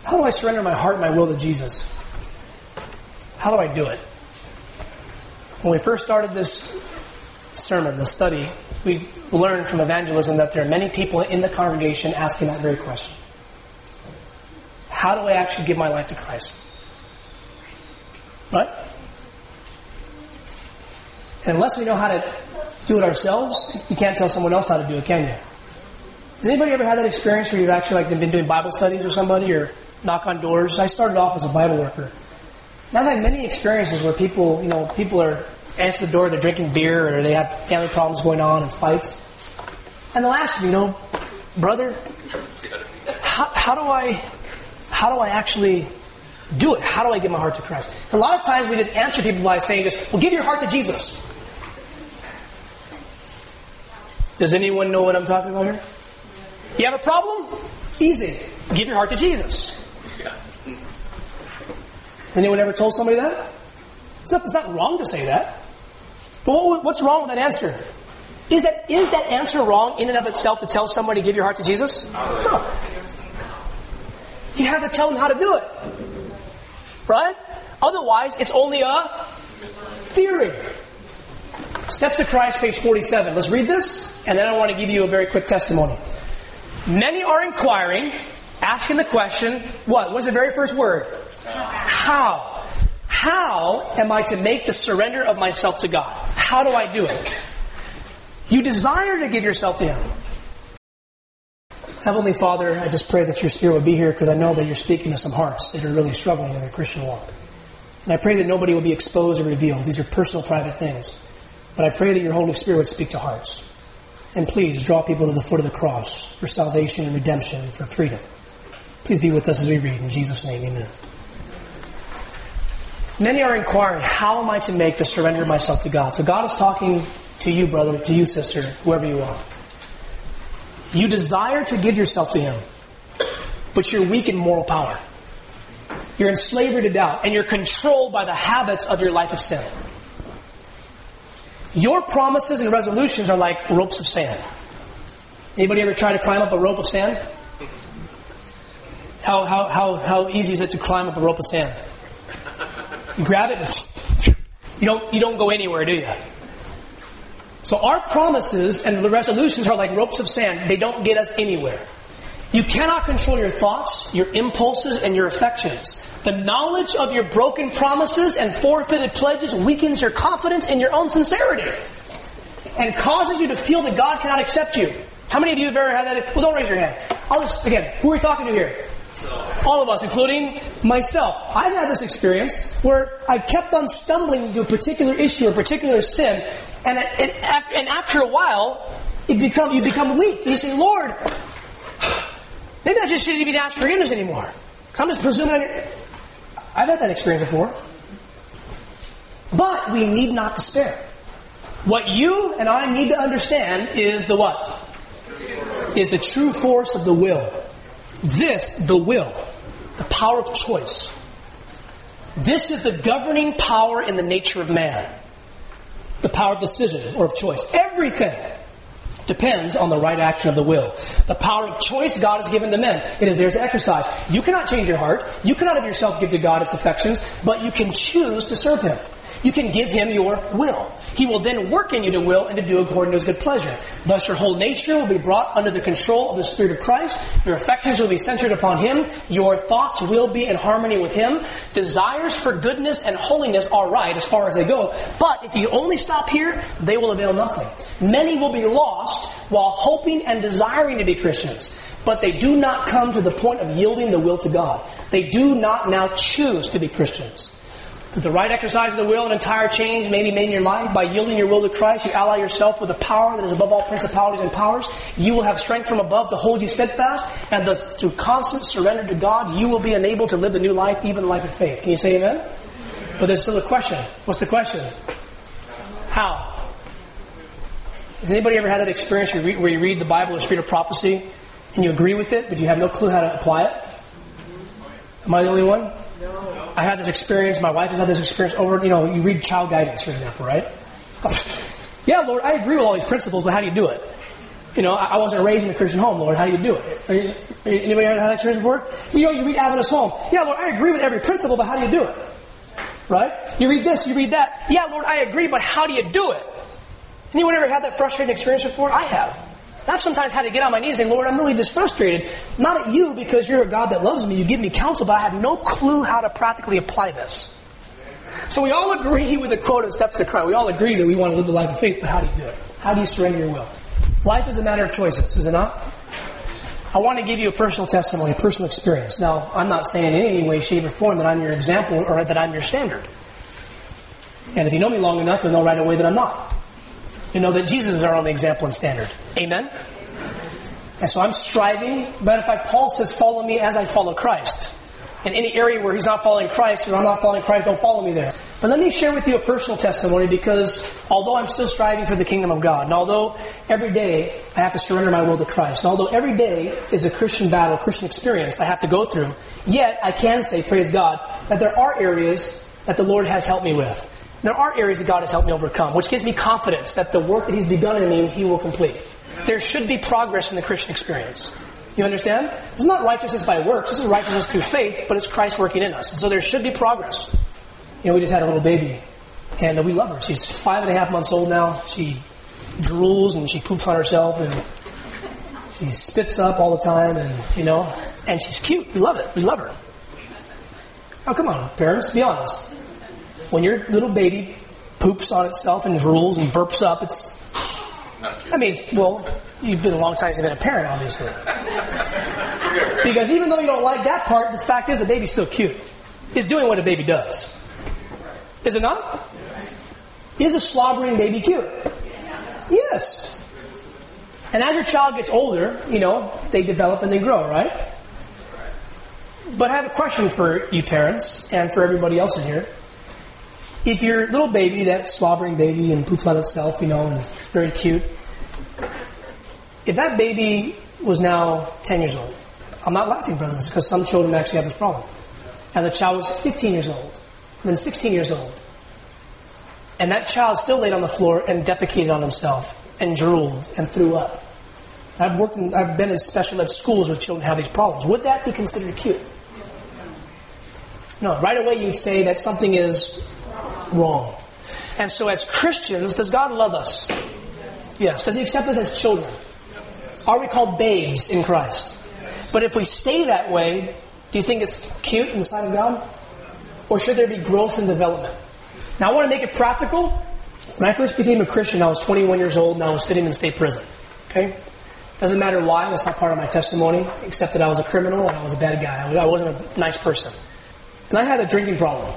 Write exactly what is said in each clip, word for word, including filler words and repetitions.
How do I surrender my heart and my will to Jesus? How do I do it? When we first started this sermon, the study, we learned from evangelism that there are many people in the congregation asking that very question. How do I actually give my life to Christ? Right? And unless we know how to do it ourselves, you can't tell someone else how to do it, can you? Has anybody ever had that experience where you've actually like been doing Bible studies with somebody or knock on doors? I started off as a Bible worker. And I've had many experiences where people, you know, people are answer the door, they're drinking beer or they have family problems going on and fights. And they'll ask me, you know, brother, how, how do I, how do I actually do it? How do I give my heart to Christ? A lot of times we just answer people by saying just, well, give your heart to Jesus. Does anyone know what I'm talking about here? You have a problem? Easy. Give your heart to Jesus. Has anyone ever told somebody that? It's not, it's not wrong to say that. But what, what's wrong with that answer? Is that is that answer wrong in and of itself to tell somebody to give your heart to Jesus? No. You have to tell them how to do it. Right? Otherwise, it's only a theory. Steps to Christ, page forty-seven. Let's read this, and then I want to give you a very quick testimony. Many are inquiring, asking the question, what? What's the very first word? How? How am I to make the surrender of myself to God? How do I do it? You desire to give yourself to Him. Heavenly Father, I just pray that your Spirit would be here because I know that you're speaking to some hearts that are really struggling in their Christian walk. And I pray that nobody will be exposed or revealed. These are personal, private things. But I pray that your Holy Spirit would speak to hearts. And please draw people to the foot of the cross for salvation and redemption and for freedom. Please be with us as we read. In Jesus' name, amen. Many are inquiring, how am I to make the surrender of myself to God? So God is talking to you, brother, to you, sister, whoever you are. You desire to give yourself to Him, but you're weak in moral power. You're in slavery to doubt, and you're controlled by the habits of your life of sin. Your promises and resolutions are like ropes of sand. Anybody ever try to climb up a rope of sand? How how how how easy is it to climb up a rope of sand? You grab it and you don't you don't go anywhere, do you? So our promises and the resolutions are like ropes of sand. They don't get us anywhere. You cannot control your thoughts, your impulses, and your affections. The knowledge of your broken promises and forfeited pledges weakens your confidence in your own sincerity and causes you to feel that God cannot accept you. How many of you have ever had that? Well, don't raise your hand. I'll just, again, who are we talking to here? All of us, including myself. I've had this experience where I kept on stumbling into a particular issue, a particular sin, and, and, and after a while, it become you become weak. You say, Lord, maybe I just shouldn't even ask forgiveness anymore. I'm just presuming on it. I've had that experience before. But we need not despair. What you and I need to understand is the what? Is the true force of the will. This, the will, the power of choice. This is the governing power in the nature of man. The power of decision or of choice. Everything depends on the right action of the will. The power of choice God has given to men. It is theirs to exercise. You cannot change your heart. You cannot of yourself give to God its affections, but you can choose to serve Him. You can give Him your will. He will then work in you to will and to do according to His good pleasure. Thus your whole nature will be brought under the control of the Spirit of Christ. Your affections will be centered upon Him. Your thoughts will be in harmony with Him. Desires for goodness and holiness are right as far as they go. But if you only stop here, they will avail nothing. Many will be lost while hoping and desiring to be Christians. But they do not come to the point of yielding the will to God. They do not now choose to be Christians. Through the right exercise of the will, an entire change may be made in your life. By yielding your will to Christ, you ally yourself with the power that is above all principalities and powers. You will have strength from above to hold you steadfast. And thus, through constant surrender to God, you will be enabled to live the new life, even the life of faith. Can you say amen? But there's still a question. What's the question? How? Has anybody ever had that experience where you read, where you read the Bible, the spirit of prophecy, and you agree with it, but you have no clue how to apply it? Am I the only one? No. I had this experience, my wife has had this experience over, you know, you read child guidance, for example, right? Yeah, Lord, I agree with all these principles, but how do you do it? You know, I wasn't raised in a Christian home, Lord. How do you do it? Are you, are you, anybody ever had that experience before? You know, you read Adventist home. Yeah, Lord, I agree with every principle, but how do you do it? Right? You read this, you read that. Yeah, Lord, I agree, but how do you do it? Anyone ever had that frustrating experience before? I have. And I've sometimes had to get on my knees and say, Lord, I'm really just frustrated. Not at you because you're a God that loves me. You give me counsel, but I have no clue how to practically apply this. So we all agree with the quote of Steps to Christ. We all agree that we want to live the life of faith, but how do you do it? How do you surrender your will? Life is a matter of choices, is it not? I want to give you a personal testimony, a personal experience. Now, I'm not saying in any way, shape, or form that I'm your example or that I'm your standard. And if you know me long enough, you'll know right away that I'm not. You know that Jesus is our only example and standard. Amen? And so I'm striving. Matter of fact, Paul says, follow me as I follow Christ. In any area where he's not following Christ or I'm not following Christ, don't follow me there. But let me share with you a personal testimony because although I'm still striving for the kingdom of God, and although every day I have to surrender my will to Christ, and although every day is a Christian battle, Christian experience I have to go through, yet I can say, praise God, that there are areas that the Lord has helped me with. There are areas that God has helped me overcome, which gives me confidence that the work that He's begun in me, He will complete. There should be progress in the Christian experience. You understand? This is not righteousness by works. This is righteousness through faith, but it's Christ working in us. And so there should be progress. You know, we just had a little baby, and we love her. She's five and a half months old now. She drools, and she poops on herself, and she spits up all the time, and, you know, and she's cute. We love it. We love her. Oh, come on, parents, be honest. When your little baby poops on itself and drools and burps up, it's... I mean, it's, well, you've been a long time since you've been a parent, obviously. Because even though you don't like that part, the fact is the baby's still cute. It's doing what a baby does. Is it not? Is a slobbering baby cute? Yes. And as your child gets older, you know, they develop and they grow, right? But I have a question for you parents and for everybody else in here. If your little baby, that slobbering baby and poops on itself, you know, and it's very cute, if that baby was now ten years old, I'm not laughing, brothers, because some children actually have this problem, and the child was fifteen years old, then sixteen years old, and that child still laid on the floor and defecated on himself and drooled and threw up. I've worked in, I've been in special ed schools where children have these problems. Would that be considered cute? No, right away you'd say that something is wrong. And so as Christians, does God love us? Yes. Does He accept us as children? Are we called babes in Christ? But if we stay that way, do you think it's cute in the sight of God? Or should there be growth and development? Now I want to make it practical. When I first became a Christian, I was twenty-one years old and I was sitting in state prison. Okay? Doesn't matter why, that's not part of my testimony, except that I was a criminal and I was a bad guy. I wasn't a nice person. And I had a drinking problem.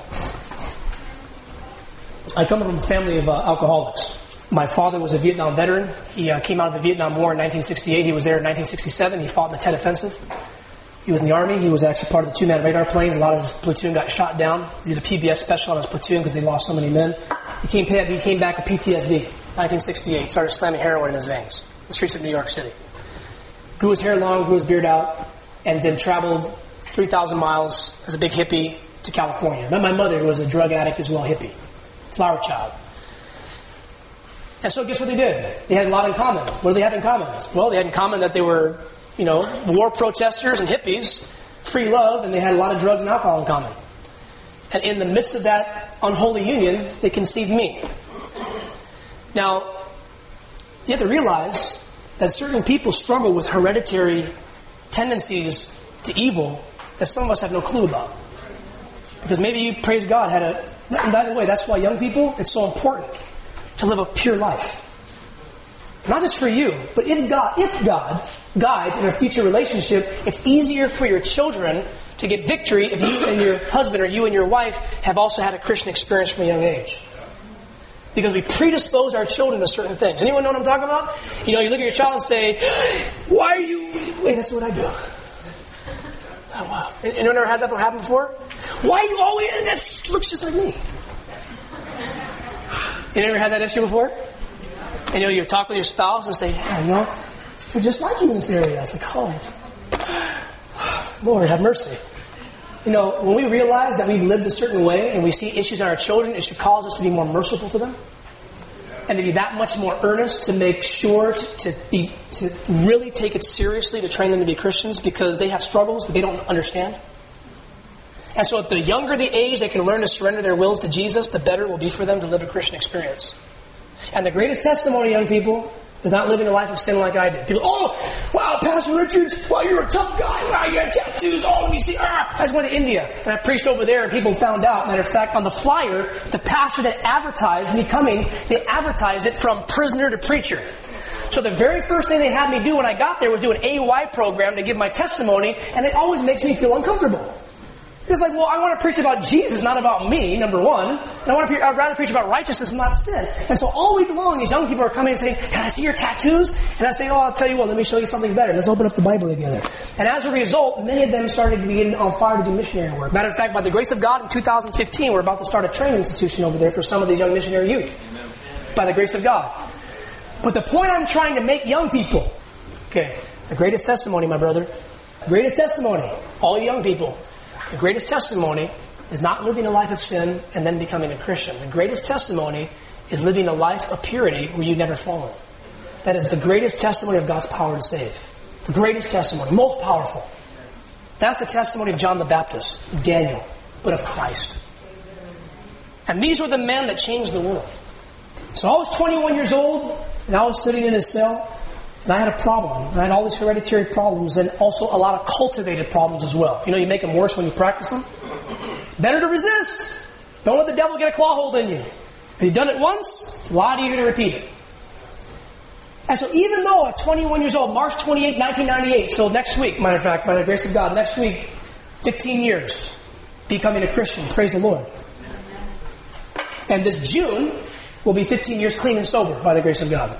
I come from a family of uh, alcoholics. My father was a Vietnam veteran. He uh, came out of the Vietnam War in nineteen sixty-eight. He was there in nineteen sixty-seven. He fought in the Tet Offensive. He was in the Army. He was actually part of the two-man radar planes. A lot of his platoon got shot down. He did a P B S special on his platoon because they lost so many men. He came, he came back with P T S D. nineteen sixty-eight. Started slamming heroin in his veins. The streets of New York City. Grew his hair long, grew his beard out, and then traveled three thousand miles as a big hippie to California. Met my mother, who was a drug addict as well, hippie. Flower child. And so guess what they did? They had a lot in common. What do they have in common? Well, they had in common that they were, you know, war protesters and hippies, free love, and they had a lot of drugs and alcohol in common. And in the midst of that unholy union, they conceived me. Now, you have to realize that certain people struggle with hereditary tendencies to evil that some of us have no clue about. Because maybe you, praise God, had a... And by the way, that's why young people, it's so important to live a pure life. Not just for you, but if God, if God guides in a future relationship, it's easier for your children to get victory if you and your husband or you and your wife have also had a Christian experience from a young age. Because we predispose our children to certain things. Anyone know what I'm talking about? You know, you look at your child and say, why are you... Wait, that's what I do. Oh, wow. Anyone ever had that happen before? Why are you always... That looks just like me. You ever had that issue before? And you know, you talk with your spouse and say, yeah, you know, we're just like you in this area. It's like, oh, Lord, have mercy. You know, when we realize that we've lived a certain way and we see issues in our children, it should cause us to be more merciful to them. and to be that much more earnest to make sure to, to be to really take it seriously to train them to be Christians because they have struggles that they don't understand. And so if the younger the age they can learn to surrender their wills to Jesus, the better it will be for them to live a Christian experience. And the greatest testimony, young people, is not living a life of sin like I did. People, oh, wow, Pastor Richards, wow, you're a tough guy. Wow, you got tattoos. Oh, let me see. Ah. I just went to India, and I preached over there, and people found out. Matter of fact, on the flyer, the pastor that advertised me coming, they advertised it from prisoner to preacher. So the very first thing they had me do when I got there was do an A Y program to give my testimony, and it always makes me feel uncomfortable. It's like, well, I want to preach about Jesus, not about me, number one. And I want to pre- I'd rather preach about righteousness and not sin. And so all week long, these young people are coming and saying, can I see your tattoos? And I say, oh, I'll tell you what, let me show you something better. Let's open up the Bible together. And as a result, many of them started to be getting on fire to do missionary work. Matter of fact, by the grace of God, in two thousand fifteen, we're about to start a training institution over there for some of these young missionary youth. Amen. By the grace of God. But the point I'm trying to make young people, okay, the greatest testimony, my brother, greatest testimony, all you young people, the greatest testimony is not living a life of sin and then becoming a Christian. The greatest testimony is living a life of purity where you've never fallen. That is the greatest testimony of God's power to save. The greatest testimony, most powerful. That's the testimony of John the Baptist, Daniel, but of Christ. And these were the men that changed the world. So I was twenty-one years old, and I was sitting in a cell, and I had a problem. And I had all these hereditary problems and also a lot of cultivated problems as well. You know, you make them worse when you practice them. Better to resist. Don't let the devil get a claw hold in you. If you've done it once, it's a lot easier to repeat it. And so even though at twenty-one years old, March twenty-eighth, nineteen ninety-eight, so next week, matter of fact, by the grace of God, next week, fifteen years becoming a Christian. Praise the Lord. And this June will be fifteen years clean and sober by the grace of God.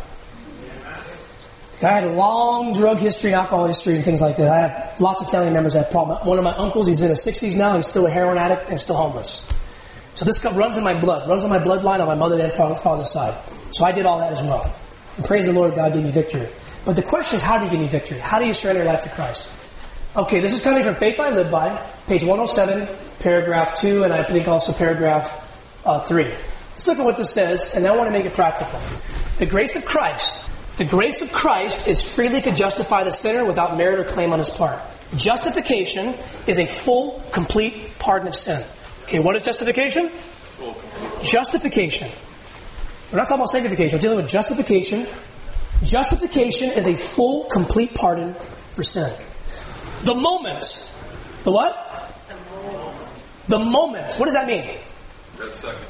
I had a long drug history and alcohol history and things like that. I have lots of family members that have problem. One of my uncles, he's in his sixties now. He's still a heroin addict and still homeless. So this runs in my blood, runs on my bloodline on my mother and father's side. So I did all that as well. And praise the Lord, God gave me victory. But the question is, how do you give me victory? How do you surrender your life to Christ? Okay, this is coming from Faith I Live By, page one oh seven, paragraph two, and I think also paragraph uh, three. Let's look at what this says, and then I want to make it practical. The grace of Christ... The grace of Christ is freely to justify the sinner without merit or claim on his part. Justification is a full, complete pardon of sin. Okay, what is justification? Justification. We're not talking about sanctification. We're dealing with justification. Justification is a full, complete pardon for sin. The moment. The what? The moment. What does that mean? That second.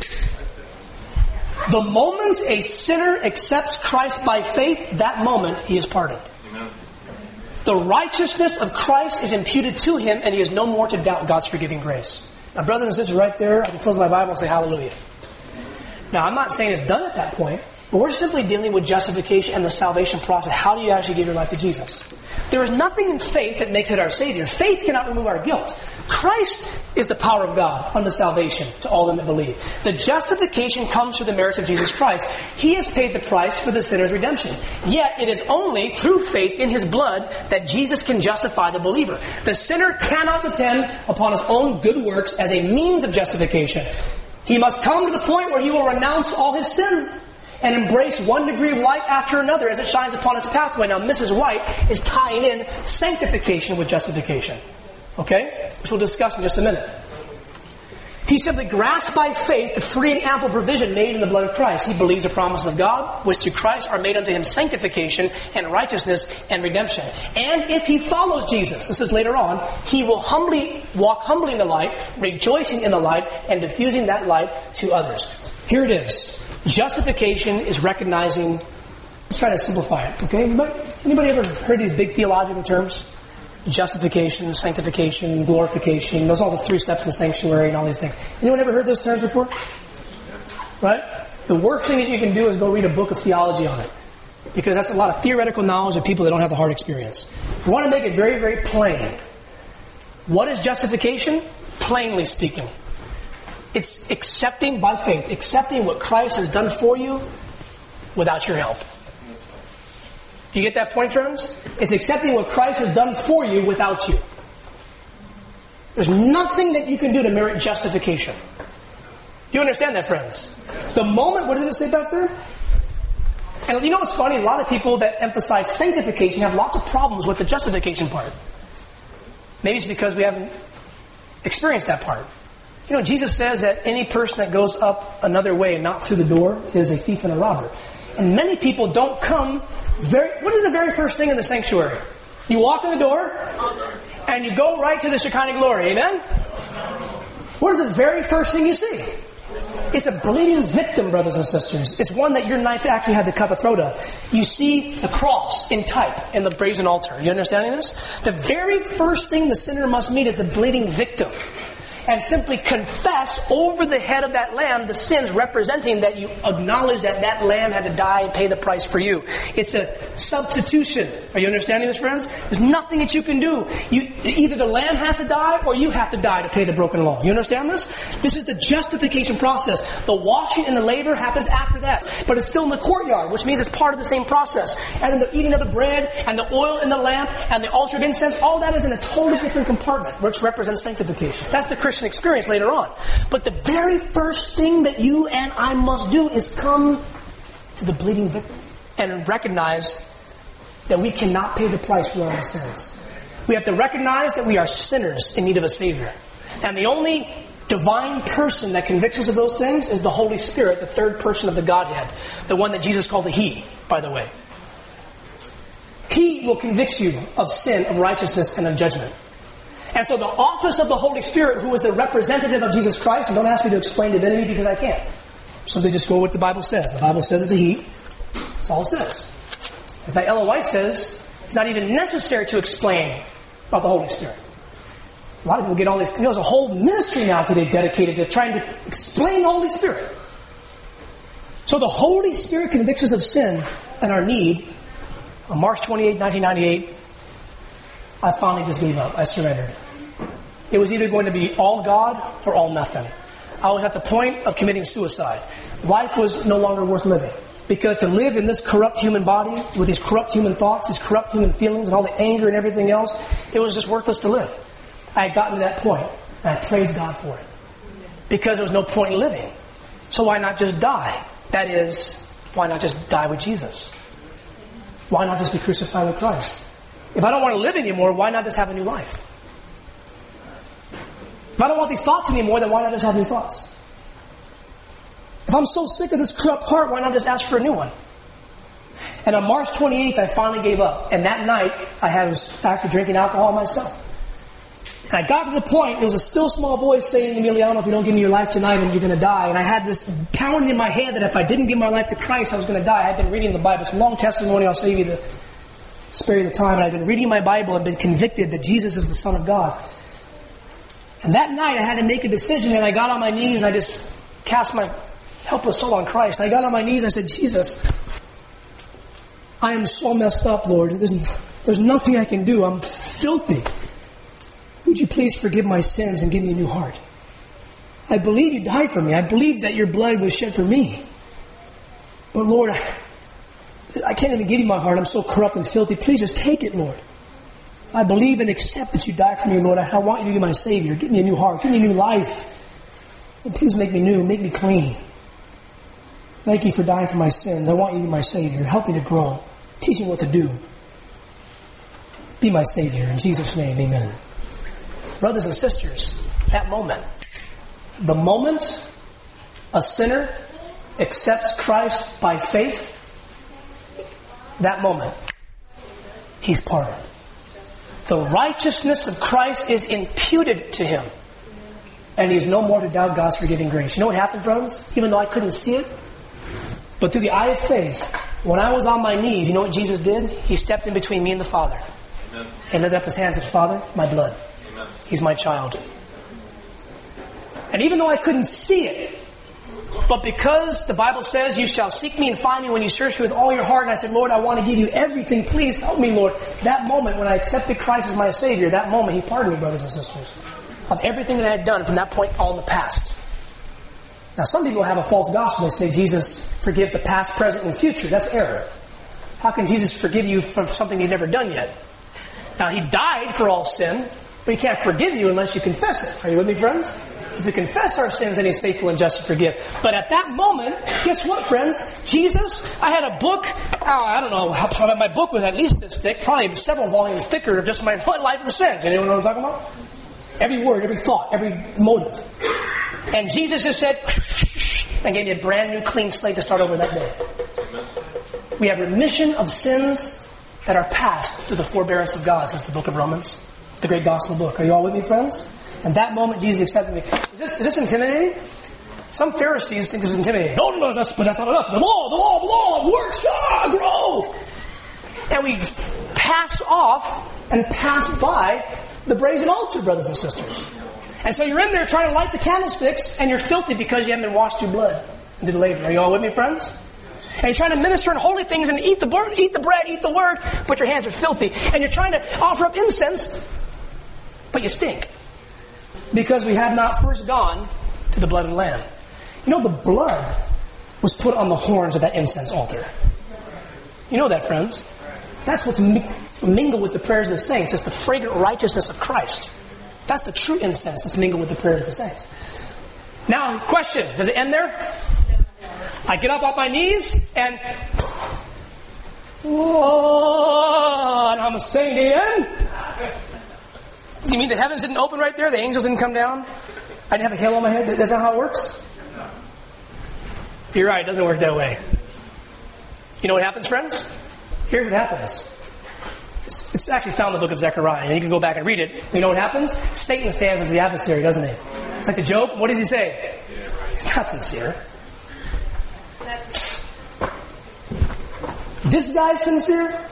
The moment a sinner accepts Christ by faith, that moment he is pardoned. Amen. The righteousness of Christ is imputed to him, and he is no more to doubt God's forgiving grace. Now, brothers and sisters, right there, I can close my Bible and say hallelujah. Now, I'm not saying it's done at that point, but we're simply dealing with justification and the salvation process. How do you actually give your life to Jesus? There is nothing in faith that makes it our Savior. Faith cannot remove our guilt. Christ is the power of God unto salvation to all them that believe. The justification comes through the merits of Jesus Christ. He has paid the price for the sinner's redemption. Yet it is only through faith in His blood that Jesus can justify the believer. The sinner cannot depend upon his own good works as a means of justification. He must come to the point where he will renounce all his sin and embrace one degree of light after another as it shines upon his pathway. Now, Missus White is tying in sanctification with justification. Okay? Which we'll discuss in just a minute. He simply grasps by faith the free and ample provision made in the blood of Christ. He believes the promises of God, which through Christ are made unto him sanctification and righteousness and redemption. And if he follows Jesus, this is later on, he will humbly walk humbly in the light, rejoicing in the light, and diffusing that light to others. Here it is. Justification is recognizing... Let's try to simplify it, okay? Anybody, anybody ever heard these big theological terms? Justification, sanctification, glorification. Those are all the three steps in the sanctuary and all these things. Anyone ever heard those terms before? Right? The worst thing that you can do is go read a book of theology on it. Because that's a lot of theoretical knowledge of people that don't have the hard experience. We want to make it very, very plain. What is justification? Plainly speaking. It's accepting by faith, accepting what Christ has done for you without your help. You get that point, friends? It's accepting what Christ has done for you without you. There's nothing that you can do to merit justification. You understand that, friends? The moment, what did it say back there? And you know what's funny? A lot of people that emphasize sanctification have lots of problems with the justification part. Maybe it's because we haven't experienced that part. You know, Jesus says that any person that goes up another way and not through the door is a thief and a robber. And many people don't come very... What is the very first thing in the sanctuary? You walk in the door and you go right to the Shekinah glory. Amen? What is the very first thing you see? It's a bleeding victim, brothers and sisters. It's one that your knife actually had to cut the throat of. You see the cross in type in the brazen altar. You understanding this? The very first thing the sinner must meet is the bleeding victim. And simply confess over the head of that lamb the sins, representing that you acknowledge that that lamb had to die and pay the price for you. It's a substitution. Are you understanding this, friends? There's nothing that you can do. You, either the lamb has to die or you have to die to pay the broken law. You understand this? This is the justification process. The washing and the laver happens after that. But it's still in the courtyard, which means it's part of the same process. And then the eating of the bread and the oil in the lamp and the altar of incense, all that is in a totally different compartment, which represents sanctification. That's the Christian experience later on. But the very first thing that you and I must do is come to the bleeding victim and recognize that we cannot pay the price for our sins. We have to recognize that we are sinners in need of a Savior. And the only divine person that convicts us of those things is the Holy Spirit, the third person of the Godhead. The one that Jesus called the He, by the way. He will convict you of sin, of righteousness, and of judgment. And so the office of the Holy Spirit, who is the representative of Jesus Christ, and don't ask me to explain divinity because I can't. Simply just go with what the Bible says. The Bible says it's a He. That's all it says. In fact, Ellen White says it's not even necessary to explain about the Holy Spirit. A lot of people get all these... You know, there's a whole ministry now today dedicated to trying to explain the Holy Spirit. So the Holy Spirit convicts us of sin and our need. On March twenty-eighth, nineteen ninety-eight, I finally just gave up. I surrendered. It was either going to be all God or all nothing. I was at the point of committing suicide. Life was no longer worth living. Because to live in this corrupt human body, with these corrupt human thoughts, these corrupt human feelings, and all the anger and everything else, it was just worthless to live. I had gotten to that point, and I praised God for it. Because there was no point in living. So why not just die? That is, why not just die with Jesus? Why not just be crucified with Christ? If I don't want to live anymore, why not just have a new life? If I don't want these thoughts anymore, then why not just have new thoughts? If I'm so sick of this corrupt heart, why not just ask for a new one? And on March twenty-eighth, I finally gave up. And that night, I was actually drinking alcohol myself. And I got to the point, there was a still small voice saying to me, Emiliano, if you don't give me your life tonight, then you're going to die. And I had this pounding in my head that if I didn't give my life to Christ, I was going to die. I had been reading the Bible. It's a long testimony. I'll save you the... spare you the time. And I've been reading my Bible and been convicted that Jesus is the Son of God. And that night I had to make a decision, and I got on my knees and I just cast my helpless soul on Christ. And I got on my knees and I said, Jesus, I am so messed up, Lord. There's, there's nothing I can do. I'm filthy. Would you please forgive my sins and give me a new heart? I believe you died for me. I believe that your blood was shed for me. But Lord, I, I can't even give you my heart. I'm so corrupt and filthy. Please just take it, Lord. I believe and accept that you died for me, Lord. I want you to be my Savior. Give me a new heart. Give me a new life. And please make me new. Make me clean. Thank you for dying for my sins. I want you to be my Savior. Help me to grow. Teach me what to do. Be my Savior. In Jesus' name, amen. Brothers and sisters, that moment, the moment a sinner accepts Christ by faith, that moment, he's pardoned. The righteousness of Christ is imputed to him. And he's no more to doubt God's forgiving grace. You know what happened, friends? Even though I couldn't see it, but through the eye of faith, when I was on my knees, you know what Jesus did? He stepped in between me and the Father. Amen. And lifted up his hands and said, Father, my blood. Amen. He's my child. And even though I couldn't see it, but because the Bible says you shall seek me and find me when you search me with all your heart, and I said, Lord, I want to give you everything. Please help me, Lord. That moment when I accepted Christ as my Savior, that moment he pardoned me, brothers and sisters, of everything that I had done from that point all in the past. Now, some people have a false gospel. They say Jesus forgives the past, present, and future. That's error. How can Jesus forgive you for something you've never done yet? Now, he died for all sin, but he can't forgive you unless you confess it. Are you with me, friends? If we confess our sins, then He's faithful and just to forgive. But at that moment, guess what, friends? Jesus, I had a book. Oh, I don't know. How, my book was at least this thick, probably several volumes thicker of just my life of sins. Anyone know what I'm talking about? Every word, every thought, every motive. And Jesus just said, and gave me a brand new clean slate to start over that day. We have remission of sins that are passed through the forbearance of God, says the book of Romans, the great gospel book. Are you all with me, friends? And that moment, Jesus accepted me. Is this, is this intimidating? Some Pharisees think this is intimidating. No, no, no, that's, but that's not enough. The law, the law, the law, the works, ah, grow. And we pass off and pass by the brazen altar, brothers and sisters. And so you're in there trying to light the candlesticks, and you're filthy because you haven't been washed through blood and did labor. Are you all with me, friends? And you're trying to minister in holy things and eat the word, eat the bread, eat the word, but your hands are filthy. And you're trying to offer up incense, but you stink. Because we have not first gone to the blood of the Lamb. You know, the blood was put on the horns of that incense altar. You know that, friends? That's what's mingled with the prayers of the saints. It's the fragrant righteousness of Christ. That's the true incense that's mingled with the prayers of the saints. Now, question. Does it end there? I get up off my knees and... Whoa, and I'm saying again. You mean the heavens didn't open right there? The angels didn't come down? I didn't have a hail on my head? That's not how it works? You're right, it doesn't work that way. You know what happens, friends? Here's what happens. It's, it's actually found in the book of Zechariah, and you can go back and read it. You know what happens? Satan stands as the adversary, doesn't he? It's like the Job. What does he say? He's not sincere. This guy's sincere?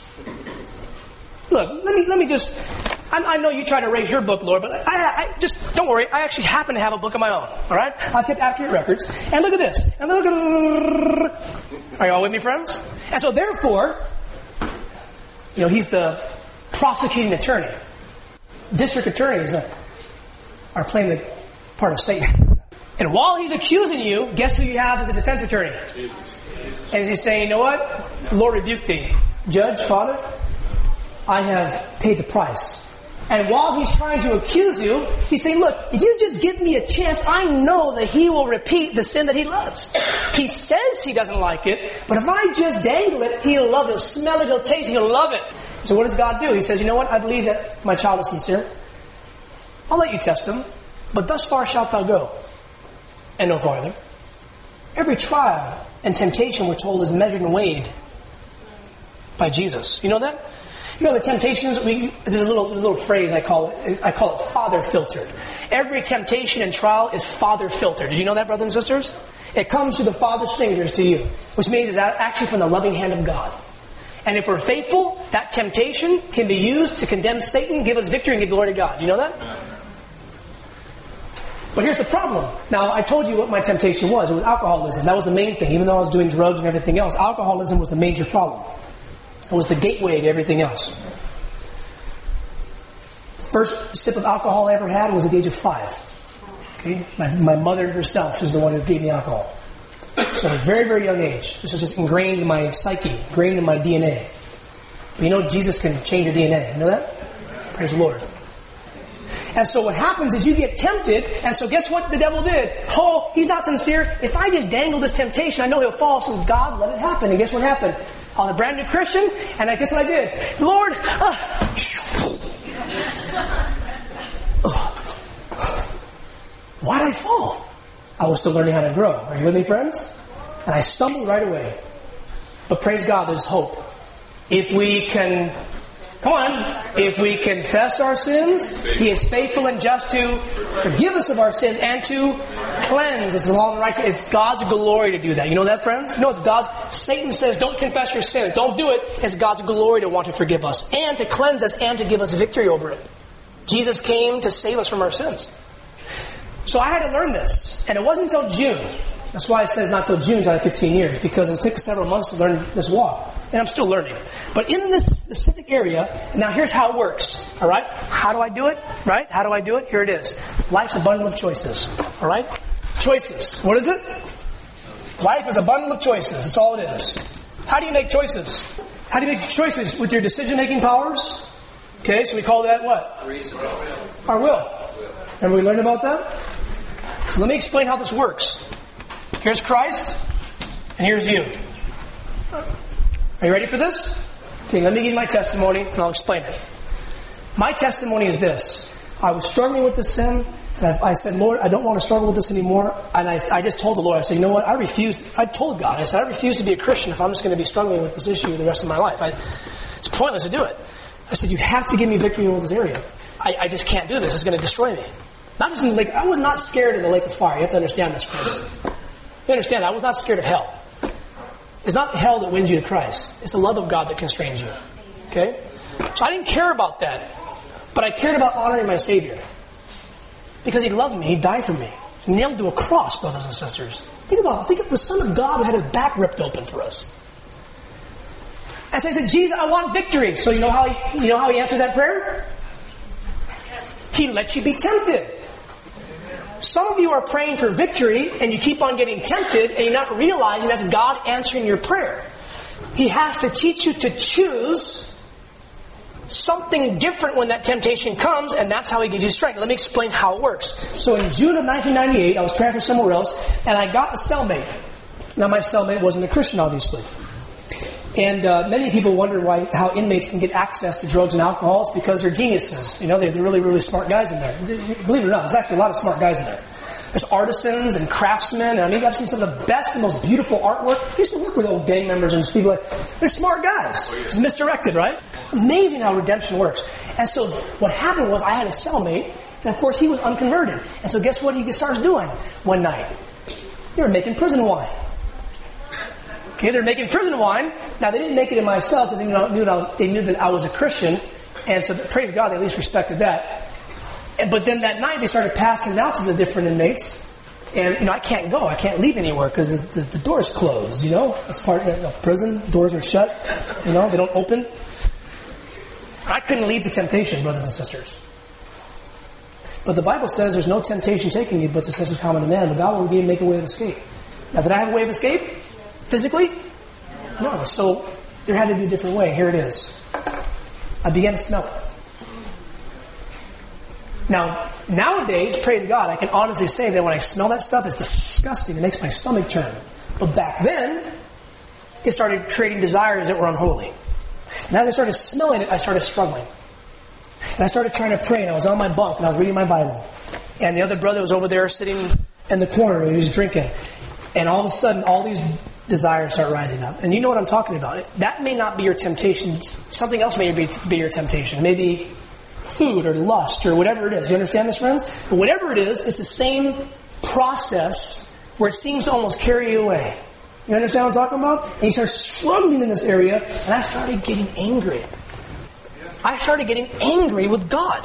Look, let me let me just... I, I know you try to raise your book, Lord, but I, I just... Don't worry, I actually happen to have a book of my own, all right? I've kept accurate records. And look at this. And look at... Are you all with me, friends? And so therefore, you know, he's the prosecuting attorney. District attorneys are, are playing the part of Satan. And while he's accusing you, guess who you have as a defense attorney? Jesus. And he's saying, you know what? Lord rebuke thee. Judge, Father, I have paid the price. And while he's trying to accuse you, he's saying, look, if you just give me a chance, I know that he will repeat the sin that he loves. He says he doesn't like it, but if I just dangle it, he'll love it. He'll smell it, he'll taste it, he'll love it. So what does God do? He says, you know what? I believe that my child is sincere. I'll let you test him, but thus far shalt thou go, and no farther. Every trial and temptation, we're told, is measured and weighed by Jesus. You know that? You know the temptations, we, there's a little, there's a little phrase I call it, I call it father filtered. Every temptation and trial is father filtered. Did you know that, brothers and sisters? It comes through the Father's fingers to you, which means it's actually from the loving hand of God. And if we're faithful, that temptation can be used to condemn Satan, give us victory, and give glory to God. You know that? But here's the problem. Now, I told you what my temptation was. It was alcoholism. That was the main thing. Even though I was doing drugs and everything else, alcoholism was the major problem. It was the gateway to everything else. The first sip of alcohol I ever had was at the age of five. Okay, my, my mother herself is the one who gave me alcohol. So at a very, very young age. This was just ingrained in my psyche, ingrained in my D N A. But you know, Jesus can change your D N A. You know that? Praise the Lord. And so what happens is you get tempted, and so guess what the devil did? Oh, he's not sincere. If I just dangle this temptation, I know he'll fall. So God, let it happen. And guess what happened? I was a brand new Christian, and I guess what I did? Lord, uh, why'd I fall? I was still learning how to grow. Are you with me, friends? And I stumbled right away. But praise God, there's hope. If we can... Come on. If we confess our sins, He is faithful and just to forgive us of our sins and to cleanse us of all unrighteousness. It's God's glory to do that. You know that, friends? You know, it's God's... Satan says, don't confess your sins. Don't do it. It's God's glory to want to forgive us and to cleanse us and to give us victory over it. Jesus came to save us from our sins. So I had to learn this. And it wasn't until June. That's why it says not until June, until I had fifteen years. Because it took several months to learn this walk. And I'm still learning. But in this specific area, now here's how it works. All right? How do I do it? Right? How do I do it? Here it is. Life's a bundle of choices. All right? Choices. What is it? Life is a bundle of choices. That's all it is. How do you make choices? How do you make choices? With your decision-making powers? Okay, so we call that what? Reason. Our will. Remember we learned about that? So let me explain how this works. Here's Christ, and here's you. Are you ready for this? Okay, let me give you my testimony, and I'll explain it. My testimony is this. I was struggling with this sin, and I, I said, Lord, I don't want to struggle with this anymore. And I, I just told the Lord, I said, you know what, I refuse. I told God, I said, I refuse to be a Christian if I'm just going to be struggling with this issue the rest of my life. I, it's pointless to do it. I said, you have to give me victory over this area. I, I just can't do this. It's going to destroy me. Not just in the lake. I was not scared in the lake of fire. You have to understand this, friends. You understand, I was not scared of hell. It's not hell that wins you to Christ. It's the love of God that constrains you. Okay? So I didn't care about that. But I cared about honoring my Savior. Because He loved me. He died for me. He nailed to a cross, brothers and sisters. Think about it. Think of the Son of God who had His back ripped open for us. And so I said, Jesus, I want victory. So you know how He, you know how he answers that prayer? He lets you be tempted. Some of you are praying for victory and you keep on getting tempted and you're not realizing that's God answering your prayer. He has to teach you to choose something different when that temptation comes, and that's how He gives you strength. Let me explain how it works. So in June of nineteen ninety-eight, I was transferred somewhere else, and I got a cellmate. Now my cellmate wasn't a Christian, obviously. And uh, many people wonder why how inmates can get access to drugs and alcohol. It's because they're geniuses. You know, they're, they're really, really smart guys in there. Believe it or not, there's actually a lot of smart guys in there. There's artisans and craftsmen. And I mean, I've seen some of the best and most beautiful artwork. I used to work with old gang members and people like, they're smart guys. It's misdirected, right? It's amazing how redemption works. And so what happened was I had a cellmate, and of course he was unconverted. And so guess what he starts doing one night? They were making prison wine. Okay, they're making prison wine. Now, they didn't make it in myself because they knew, knew that I was, they knew that I was a Christian. And so, praise God, they at least respected that. And, but then that night, they started passing it out to the different inmates. And, you know, I can't go. I can't leave anywhere because the, the, the door's closed, you know. As part of you know, prison, doors are shut. You know, they don't open. I couldn't leave the temptation, brothers and sisters. But the Bible says there's no temptation taking you but such as common to man. But God will give you make a way of escape. Now, did I have a way of escape? Physically? No. So there had to be a different way. Here it is. I began to smell it. Now, nowadays, praise God, I can honestly say that when I smell that stuff, it's disgusting. It makes my stomach turn. But back then, it started creating desires that were unholy. And as I started smelling it, I started struggling. And I started trying to pray, and I was on my bunk, and I was reading my Bible. And the other brother was over there sitting in the corner, and he was drinking. And all of a sudden, all these desires start rising up. And you know what I'm talking about. That may not be your temptation. Something else may be, be your temptation. Maybe food or lust or whatever it is. You understand this, friends? But whatever it is, it's the same process where it seems to almost carry you away. You understand what I'm talking about? And you start struggling in this area, and I started getting angry. I started getting angry with God.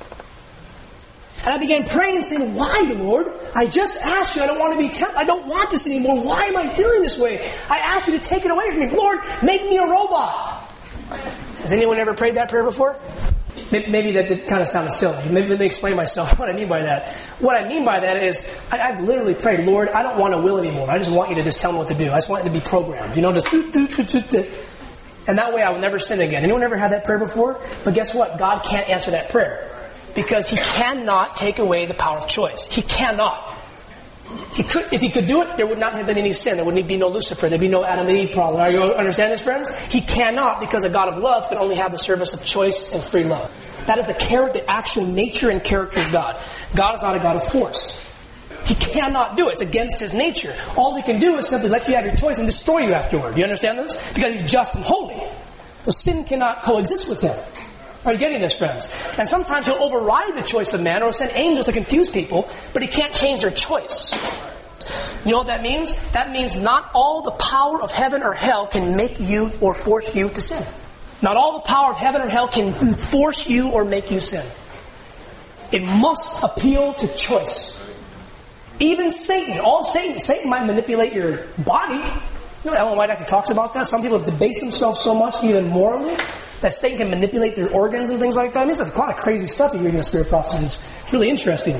And I began praying, saying, why, Lord? I just asked you. I don't want to be tempted. I don't want this anymore. Why am I feeling this way? I asked you to take it away from me. Lord, make me a robot. Has anyone ever prayed that prayer before? Maybe that, that kind of sounded silly. Maybe let me explain myself what I mean by that. What I mean by that is, I, I've literally prayed, Lord, I don't want to will anymore. I just want you to just tell me what to do. I just want it to be programmed. You know, just do, do, do, do, do. And that way I will never sin again. Anyone ever had that prayer before? But guess what? God can't answer that prayer. Because He cannot take away the power of choice. He cannot. He could, if He could do it, there would not have been any sin. There wouldn't be no Lucifer. There'd be no Adam and Eve problem. Are you understand this, friends? He cannot, because a God of love can only have the service of choice and free love. That is the character, the actual nature and character of God. God is not a God of force. He cannot do it. It's against His nature. All He can do is simply let you have your choice and destroy you afterward. Do you understand this? Because He's just and holy. So sin cannot coexist with Him. Are you getting this, friends? And sometimes He'll override the choice of man or send angels to confuse people, but He can't change their choice. You know what that means? That means not all the power of heaven or hell can make you or force you to sin. Not all the power of heaven or hell can force you or make you sin. It must appeal to choice. Even Satan, all Satan, Satan might manipulate your body. You know, Ellen White actually talks about that. Some people have debased themselves so much, even morally, that Satan can manipulate their organs and things like that. I mean, it's a lot of crazy stuff you read in the Spirit Prophecies. It's really interesting.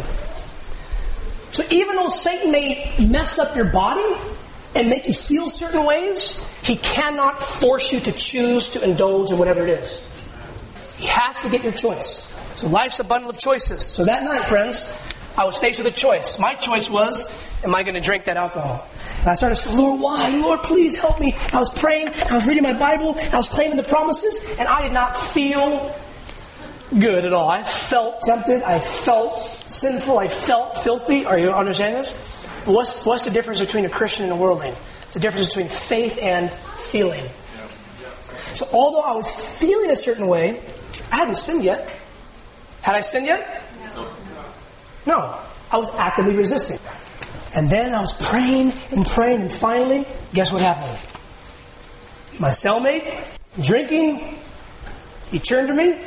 So even though Satan may mess up your body and make you feel certain ways, he cannot force you to choose to indulge in whatever it is. He has to get your choice. So life's a bundle of choices. So that night, friends, I was faced with a choice. My choice was, am I going to drink that alcohol? And I started saying, Lord, why? Lord, please help me. I was praying, I was reading my Bible, I was claiming the promises, and I did not feel good at all. I felt tempted, I felt sinful, I felt filthy. Are you understanding this? What's, what's the difference between a Christian and a worldling? It's the difference between faith and feeling. So although I was feeling a certain way, I hadn't sinned yet. Had I sinned yet? No. I was actively resisting. And then I was praying and praying, and finally, guess what happened? My cellmate, drinking, he turned to me,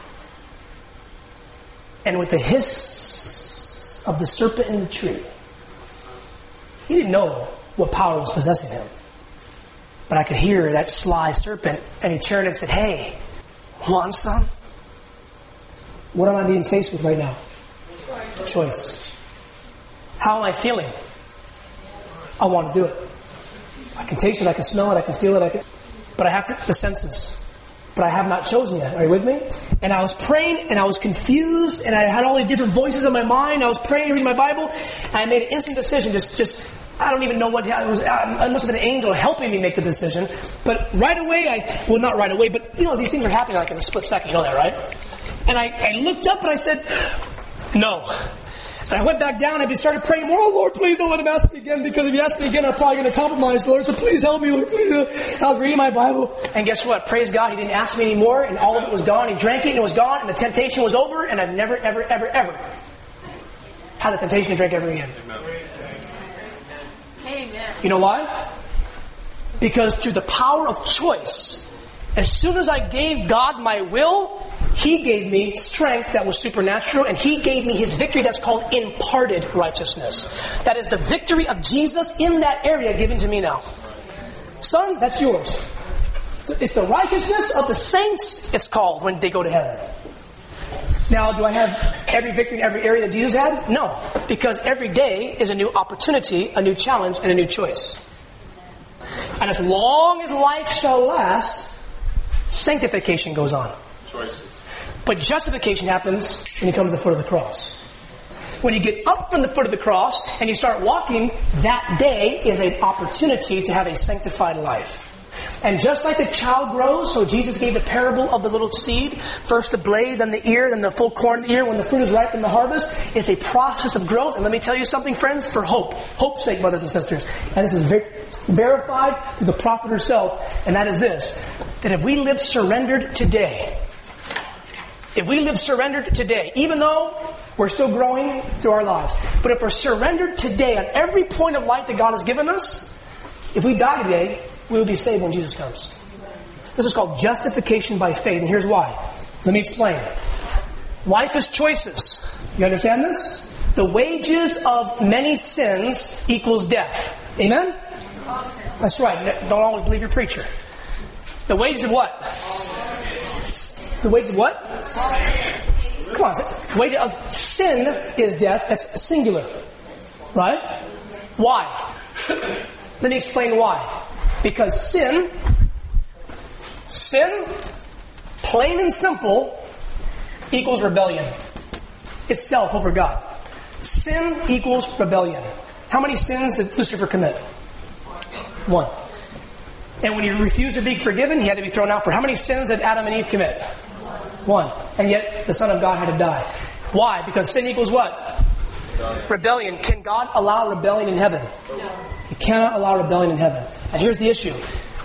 and with the hiss of the serpent in the tree, he didn't know what power was possessing him. But I could hear that sly serpent, and he turned and said, hey, want some? What am I being faced with right now? Choice. How am I feeling? I want to do it. I can taste it, I can smell it, I can feel it, I can, but I have to, the senses. But I have not chosen yet. Are you with me? And I was praying, and I was confused, and I had all these different voices in my mind. I was praying, reading my Bible, and I made an instant decision. Just, just I don't even know what it was. I must have been an angel helping me make the decision. But right away, I well, not right away, but you know, these things are happening like in a split second. You know that, right? And I, I looked up and I said, no. And I went back down and I started praying more. Oh, Lord, please don't let him ask me again, because if he asks me again, I'm probably going to compromise, Lord. So please help me, Lord. Please. And I was reading my Bible. And guess what? Praise God, he didn't ask me anymore. And all of it was gone. He drank it and it was gone. And the temptation was over. And I've never, ever, ever, ever had the temptation to drink ever again. Amen. You know why? Because through the power of choice, as soon as I gave God my will, He gave me strength that was supernatural, and He gave me His victory that's called imparted righteousness. That is the victory of Jesus in that area given to me now. Son, that's yours. It's the righteousness of the saints, it's called, when they go to heaven. Now, do I have every victory in every area that Jesus had? No. Because every day is a new opportunity, a new challenge, and a new choice. And as long as life shall last, sanctification goes on. Choices. But justification happens when you come to the foot of the cross. When you get up from the foot of the cross and you start walking, that day is an opportunity to have a sanctified life. And just like the child grows, so Jesus gave the parable of the little seed. First the blade, then the ear, then the full corn ear. When the fruit is ripe in the harvest, it's a process of growth. And let me tell you something, friends, for hope. Hope's sake, brothers and sisters. And this is ver- verified through the prophet herself. And that is this. That if we live surrendered today, if we live surrendered today, even though we're still growing through our lives, but if we're surrendered today on every point of life that God has given us, if we die today, we will be saved when Jesus comes. This is called justification by faith, and here's why. Let me explain. Life is choices. You understand this? The wages of many sins equals death. Amen? That's right. Don't always believe your preacher. The wages of what? The wages of what? Come on. The wages of sin is death. That's singular. Right? Why? Let me explain why. Because sin, sin, plain and simple, equals rebellion. It's self over God. Sin equals rebellion. How many sins did Lucifer commit? One. And when he refused to be forgiven, he had to be thrown out. For how many sins did Adam and Eve commit? One. And yet the Son of God had to die. Why? Because sin equals what? Rebellion. Can God allow rebellion in heaven? No. He cannot allow rebellion in heaven. And here's the issue.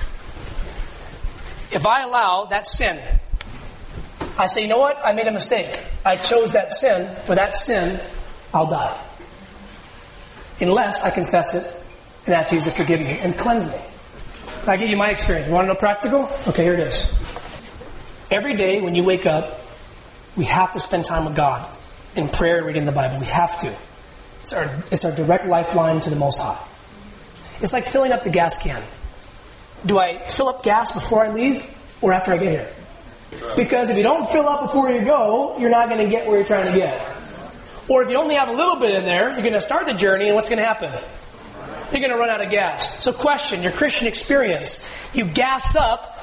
If I allow that sin, I say, you know what? I made a mistake. I chose that sin. For that sin, I'll die. Unless I confess it and ask Jesus to forgive me and cleanse me. I'll give you my experience. You want to know practical? Okay, here it is. Every day when you wake up, we have to spend time with God in prayer and reading the Bible. We have to. It's our, it's our direct lifeline to the Most High. It's like filling up the gas can. Do I fill up gas before I leave or after I get here? Because if you don't fill up before you go, you're not going to get where you're trying to get. Or if you only have a little bit in there, you're going to start the journey, and what's going to happen? You're going to run out of gas. So question, your Christian experience. You gas up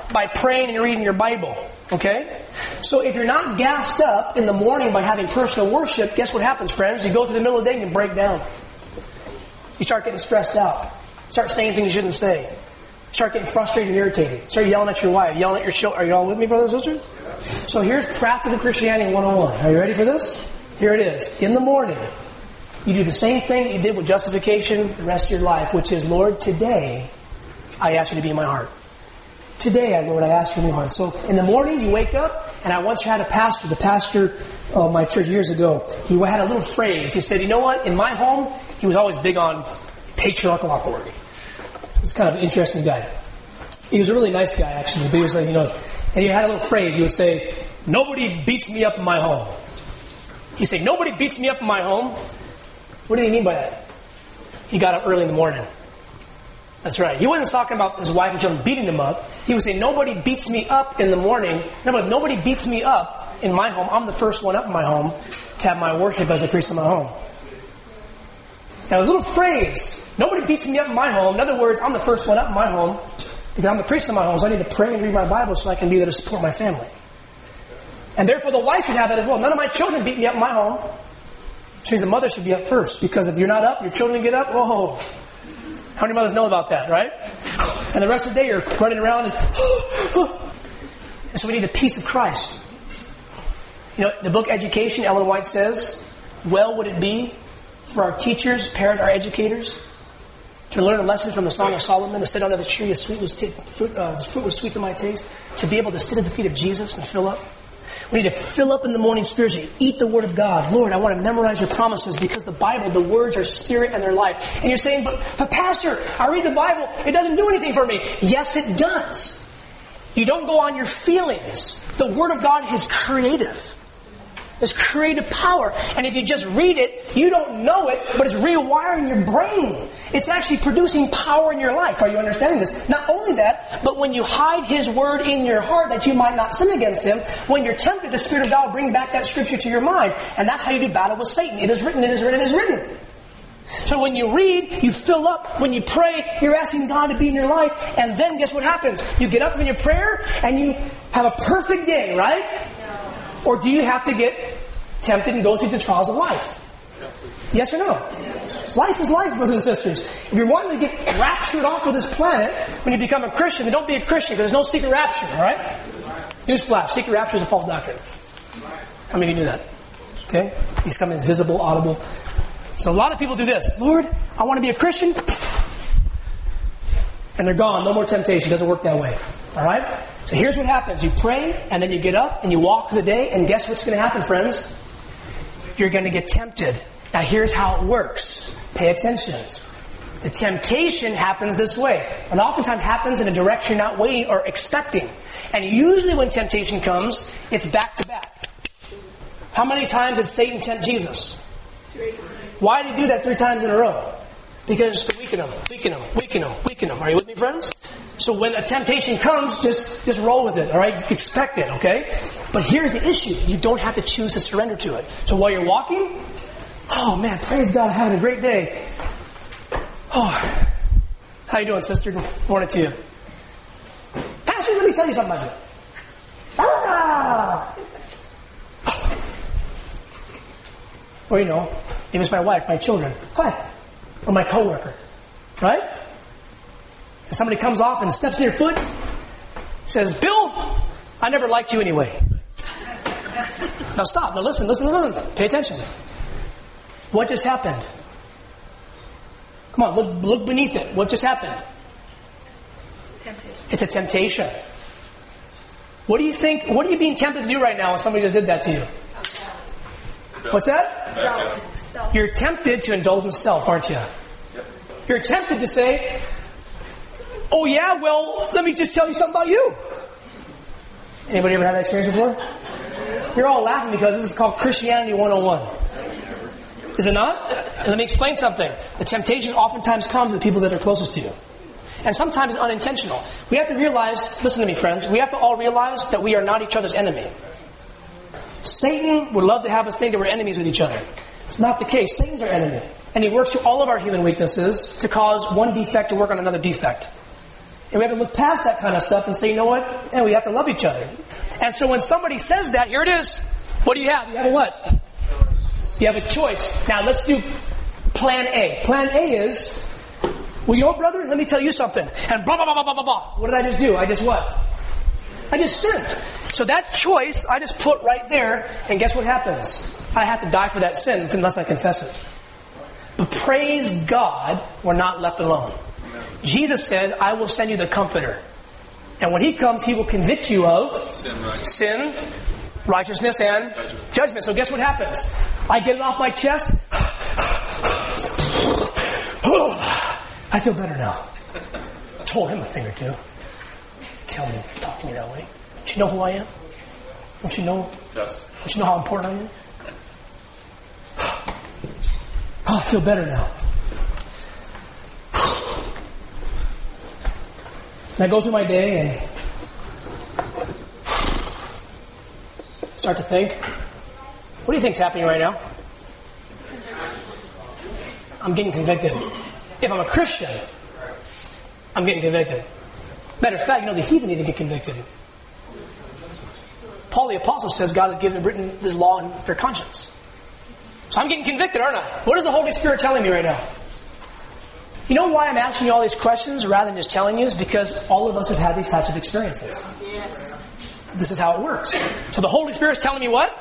by praying and reading your Bible. Okay? So if you're not gassed up in the morning by having personal worship, guess what happens, friends? You go through the middle of the day and you break down. You start getting stressed out. Start saying things you shouldn't say. Start getting frustrated and irritated. Start yelling at your wife, yelling at your children. Are you all with me, brothers and sisters? So here's Practical Christianity one oh one. Are you ready for this? Here it is. In the morning, you do the same thing that you did with justification the rest of your life, which is, Lord, today I ask you to be in my heart. Today, Lord, I ask for a new heart. So in the morning, you wake up, and I once had a pastor, the pastor of my church years ago, he had a little phrase. He said, you know what? In my home, he was always big on patriarchal authority. He was kind of an interesting guy. He was a really nice guy, actually. But he was like, you know, and he had a little phrase. He would say, nobody beats me up in my home. He'd say, nobody beats me up in my home. What did he mean by that? He got up early in the morning. That's right. He wasn't talking about his wife and children beating him up. He would say, nobody beats me up in the morning. No, nobody beats me up in my home. I'm the first one up in my home to have my worship as the priest in my home. Now, a little phrase, nobody beats me up in my home. In other words, I'm the first one up in my home because I'm the priest in my home, so I need to pray and read my Bible so I can be there to support my family. And therefore, the wife should have that as well. None of my children beat me up in my home. Which means the mother should be up first, because if you're not up, your children get up. Whoa. How many mothers know about that, right? And the rest of the day you're running around and... and so we need the peace of Christ. You know, the book Education, Ellen White says, well would it be for our teachers, parents, our educators, to learn a lesson from the Song of Solomon, to sit under the tree as sweet was t- fruit, uh, fruit was sweet to my taste, to be able to sit at the feet of Jesus and fill up. We need to fill up in the morning spiritually. Eat the Word of God. Lord, I want to memorize your promises because the Bible, the words are spirit and they're life. And you're saying, but, but Pastor, I read the Bible. It doesn't do anything for me. Yes, it does. You don't go on your feelings. The Word of God is creative. There's creative power. And if you just read it, you don't know it, but it's rewiring your brain. It's actually producing power in your life. Are you understanding this? Not only that, but when you hide His Word in your heart that you might not sin against Him, when you're tempted, the Spirit of God will bring back that Scripture to your mind. And that's how you do battle with Satan. It is written, it is written, it is written. So when you read, you fill up. When you pray, you're asking God to be in your life. And then guess what happens? You get up in your prayer and you have a perfect day, right? Or do you have to get tempted and go through the trials of life? Yes or no? Life is life, brothers and sisters. If you're wanting to get raptured off of this planet when you become a Christian, then don't be a Christian because there's no secret rapture, alright? Newsflash, secret rapture is a false doctrine. How many of you knew that? Okay? He's coming as visible, audible. So a lot of people do this. Lord, I want to be a Christian. And they're gone. No more temptation. It doesn't work that way. Alright? So here's what happens. You pray, and then you get up, and you walk through the day, and guess what's going to happen, friends? You're going to get tempted. Now here's how it works. Pay attention. The temptation happens this way. And oftentimes happens in a direction you're not waiting or expecting. And usually when temptation comes, it's back to back. How many times did Satan tempt Jesus? Why did he do that three times in a row? Because it's to weaken him, weaken him, weaken him, weaken him. Are you with me, friends? So when a temptation comes, just, just roll with it, all right? Expect it, okay? But here's the issue. You don't have to choose to surrender to it. So while you're walking, oh man, praise God, I'm having a great day. Oh, how you doing, sister? Good morning to you. Pastor, let me tell you something about you. Ah! Or, you know, maybe it's my wife, my children. Hi. Or my coworker. Right? And somebody comes off and steps in your foot, says, Bill, I never liked you anyway. Now stop. Now listen, listen, listen. Pay attention. What just happened? Come on, look, look beneath it. What just happened? Temptation. It's a temptation. What do you think, what are you being tempted to do right now when somebody just did that to you? What's that? Self. Self. You're tempted to indulge in self, aren't you? You're tempted to say, oh yeah, well, let me just tell you something about you. Anybody ever had that experience before? You're all laughing because this is called Christianity one oh one. Is it not? And let me explain something. The temptation oftentimes comes to the people that are closest to you. And sometimes it's unintentional. We have to realize, listen to me friends, we have to all realize that we are not each other's enemy. Satan would love to have us think that we're enemies with each other. It's not the case. Satan's our enemy. And he works through all of our human weaknesses to cause one defect to work on another defect. And we have to look past that kind of stuff and say, you know what? And we have to love each other. And so when somebody says that, here it is. What do you have? You have a what? You have a choice. Now let's do plan A. Plan A is, well, you know what, brother? Let me tell you something. And blah, blah, blah, blah, blah, blah, blah. What did I just do? I just what? I just sinned. So that choice, I just put right there. And guess what happens? I have to die for that sin unless I confess it. But praise God, we're not left alone. Jesus said, I will send you the Comforter. And when He comes, He will convict you of sin, right. sin righteousness, and judgment. judgment. So guess what happens? I get it off my chest. I feel better now. Told Him a thing or two. Tell me, talk to me that way. Don't you know who I am? Don't you know? Just. Don't you know how important I am? Oh, I feel better now. And I go through my day and start to think, what do you think's happening right now? I'm getting convicted. If I'm a Christian, I'm getting convicted. Matter of fact, you know, the heathen even get convicted. Paul the Apostle says God has given written this law in their conscience. So I'm getting convicted, aren't I? What is the Holy Spirit telling me right now? You know why I'm asking you all these questions rather than just telling you? Is because all of us have had these types of experiences. Yes. This is how it works. So the Holy Spirit's telling me what?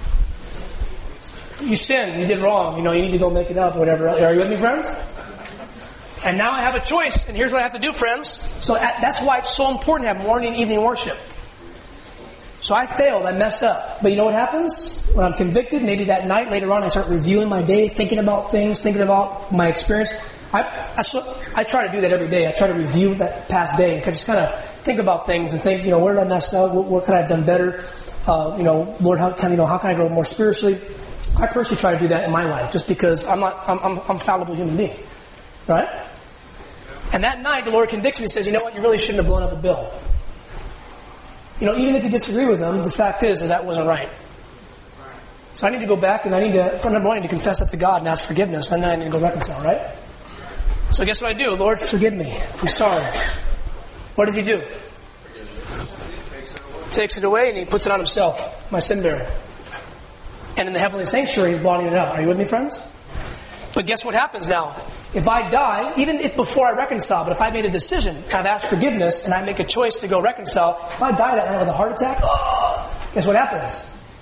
You sinned. You did wrong. You know, you need to go make it up or whatever. Are you with me, friends? And now I have a choice. And here's what I have to do, friends. So that's why it's so important to have morning and evening worship. So I failed. I messed up. But you know what happens? When I'm convicted, maybe that night, later on, I start reviewing my day, thinking about things, thinking about my experience. I, I, I try to do that every day. I try to review that past day and just kind of think about things and think, you know, where did I mess up? What, what could I have done better? Uh, you know, Lord, how can you know how can I grow more spiritually? I personally try to do that in my life, just because I'm not I'm I'm, I'm a fallible human being, right? And that night, the Lord convicts me and says, you know what? You really shouldn't have blown up a bill. You know, even if you disagree with them, the fact is that that wasn't right. So I need to go back and I need to, for number one, I need to confess that to God and ask forgiveness, and then I need to go reconcile, right? So guess what I do? Lord, forgive me. I'm sorry. What does He do? Takes it away and He puts it on Himself, my sin bearer. And in the heavenly sanctuary, He's blotting it out. Are you with me, friends? But guess what happens now? If I die, even if before I reconcile, but if I made a decision, I've asked forgiveness, and I make a choice to go reconcile, if I die that night with a heart attack, oh, guess what happens?